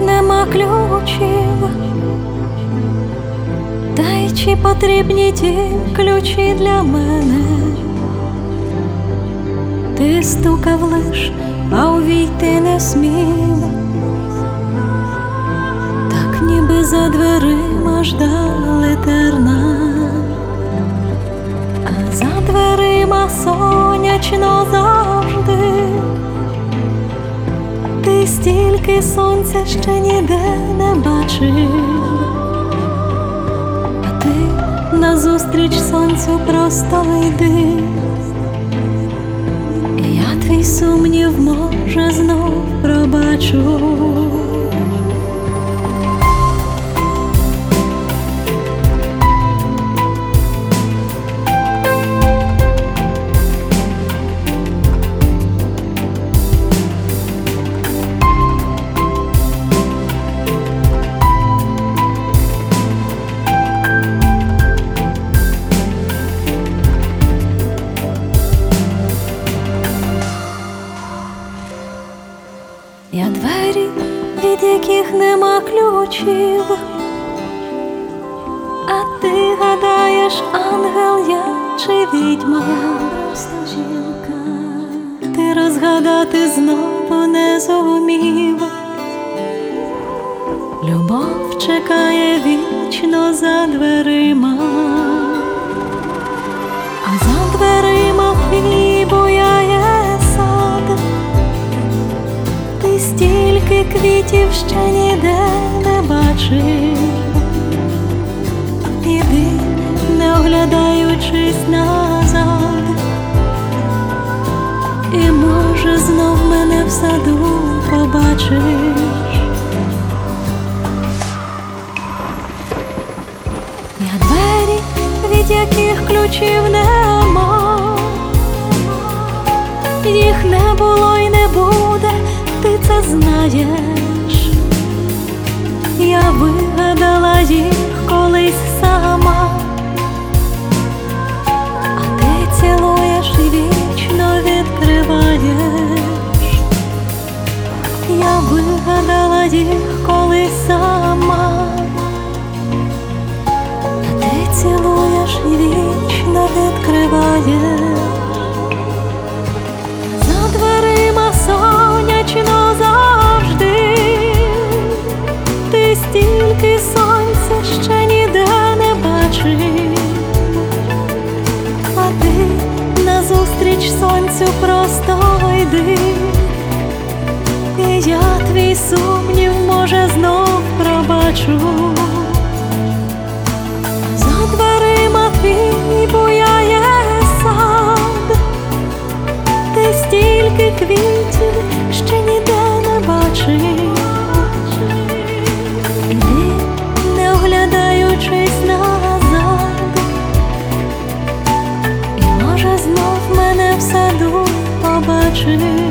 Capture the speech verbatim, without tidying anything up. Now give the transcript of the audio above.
нема ключів, та й чи потрібні ті ключі для мене? Ти стукав лиш, а увійти не смів, так ніби за дверима ждали терна, а за дверима сонячно завжди. Ти стільки сонця ще ніде не бачив, а ти назустріч сонцю просто йди. І я твій сумнів, може, знов пробачу. Я двері, від яких нема ключів, а ти гадаєш, ангел я чи відьма? Просто жінка. Ти розгадати знову не зумів. Любов чекає вічно за дверима, а за дверима твій буяє сад. Ти стільки квітів ще ніде не бачив. Іди, не оглядаючись назад, і, може, знов мене в саду побачиш. Я двері, від яких ключів нема, їх не було й не буде, ти це знаєш. Я вигадала їх колись сама, а ти цілуєш і вічно відкриваєш. Я вигадала їх колись сама, а ти цілуєш і вічно відкриваєш. За дверима сонячно завжди, ти стільки сонця ще ніде не бачив, а ти назустріч сонцю просто йди. І я твій сумнів, може, знов пробачу. За дверима твій буяє сад, ти стільки квітів ще ніде не бачив. Іди, не оглядаючись назад, і, може, знов мене в саду побачиш.